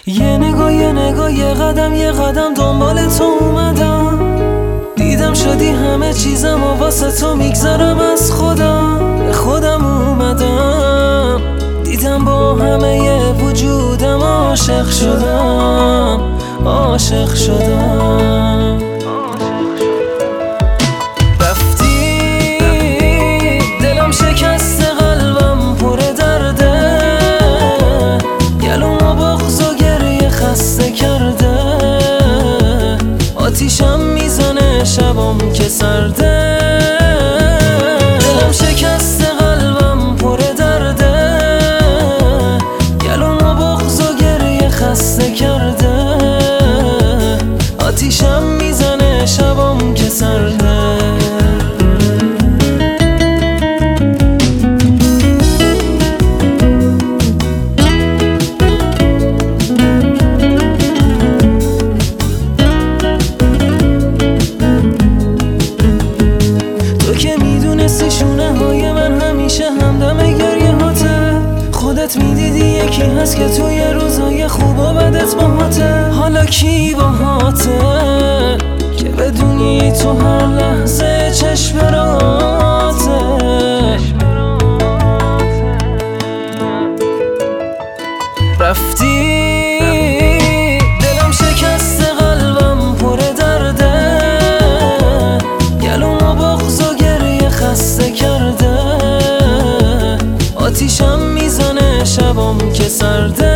یه نگاه یه قدم دنبال تو اومدم. دیدم شدی همه چیزم و واسه تو میگذارم از خودم. به خودم اومدم، دیدم با همه وجودم عاشق شدم. رفتی دلم شکسته، قلبم پر درده، گلوم و بغض و گریه خسته کرده. آتیشم میزنه شبم که سرده. دلم شکسته، قلبم پر درده، گلوم و بغض و گریه خسته کرده. آتیشم میزنه شبم که سرده. شونه های من همیشه همدم گریه هاته. خودت میدیدی یکی هست که توی روزای خوب و بدت باهاته. حالا کی باهاته که بدونی تو هر لحظه چشم راته. رفتی دلم شکسته، قلبم پر درده، گلوم و بغض و گریه خسته کرده. آتیشم میزنه شبم که سرده.